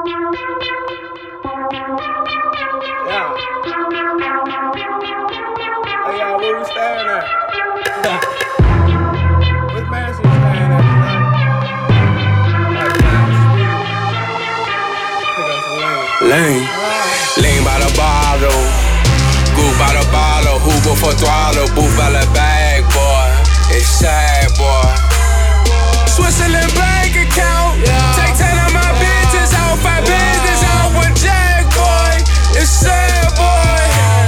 Yeah. Hey, y'all, where we staying at? What mansion you staying at tonight? Lane, lean by the bottle, goop by the bottle, Hugo for throttle, booth by the bag, boy. It's sad, boy. Switzerland bank account, take 10 of my bitches out, 5 business out with Jack, boy. It's sad, boy.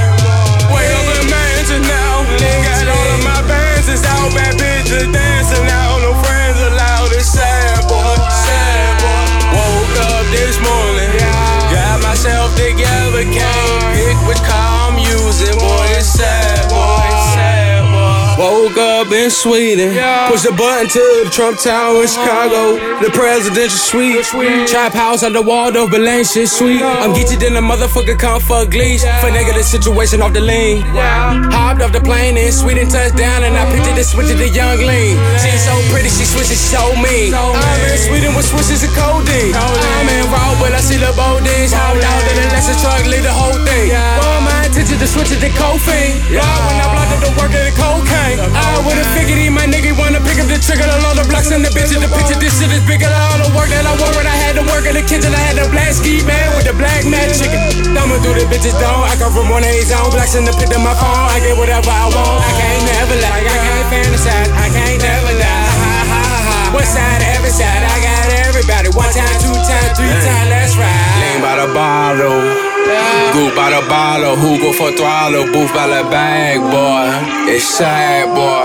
Wake up in mansion now, got all of my bands, it's out, bad bitches dancing out, no friends allowed. It's sad, boy, sad, boy. Woke up this morning, got myself together, can't pick which car I'm using, boy. It's sad, boy, sad, boy. Woke up in Sweden, push the button to the Trump Tower in Chicago, the presidential suite. Trap house on the Waldorf, Belen shit sweet. I'm geeky than a motherfucker, come fuck leash. Finagle the situation off the lean. Hopped off the plane in Sweden, touchdown, and I pictured the switch of the young lean. She's so pretty, she switches so mean. I'm in Sweden with switches and codeine. I'm in raw, but I see the bodines. Hold out to the lesson truck, lead the whole thing. All my attention to switch to the coffee. When I blocked up the work of the cocaine. I would've figured he my nigga wanna pick up the trigger. The load of blocks and the bitch in the picture. This shit is bigger than all the work that I wore when I had to work in the kitchen. I had the black ski man with the black mat chicken. Thumbing through the bitches don't. I come from 1A zone. Blacks in the pit of my phone. I get whatever I want. I can't never lie. I can't fantasize. I can't never lie. Ha ha ha. One side, every side. I got everybody. 1 time, 2 time, 3 time. Let's ride. Lean by the bottle. Goop by the bottle, Hugo for throttle, booth by the bag, boy. It's sad, boy.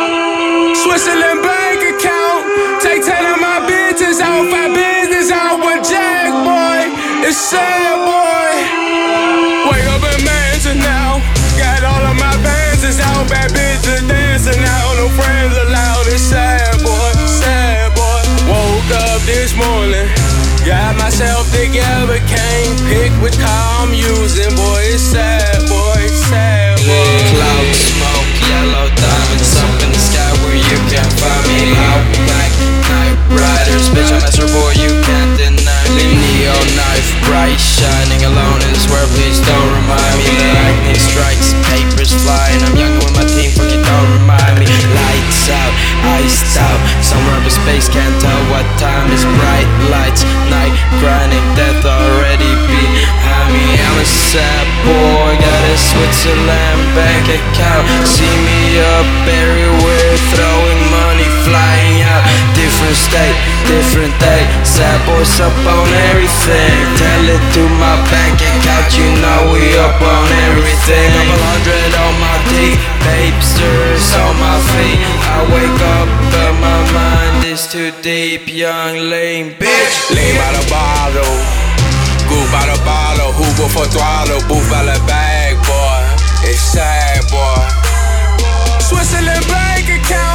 Switzerland bank account, take 10 of my bitches out, 5 business out with Jack, boy. It's sad, boy. Wake up in mansion now, got all of my bands, it's out, bad bitches dancing out, no friends allowed. It's sad, boy, sad, boy. Woke up this morning, got myself together, can't pick which car I'm using, boy. It's sad, boy, it's sad, boy. Cloud smoke, yellow diamonds up in the sky where you can't find me. Out black night riders, bitch, I'm Astro Boy, you can't deny me. Neon knife, bright, shining alone in this world, please don't remind me. Lightning strikes, papers flying, I'm younger with my team, fuck it, don't remind me. Lights out, iced out, somewhere up in space, can't tell what time is. Bright lights, night grinding, death already behind me. I'm a sad boy, got a Switzerland bank account. See me up everywhere, throwing money, flying out. Different state, different day, sad boys up on everything. Tell it to my bank account, you know we up on everything. Couple hundred on my D, babesters on my feet. I wake up but my mind is too deep, young lame bitch. Lean by the bottle, goop by the bottle, Hugo for throttle, booth by the bag, boy. It's sad, boy. Switzerland bank account.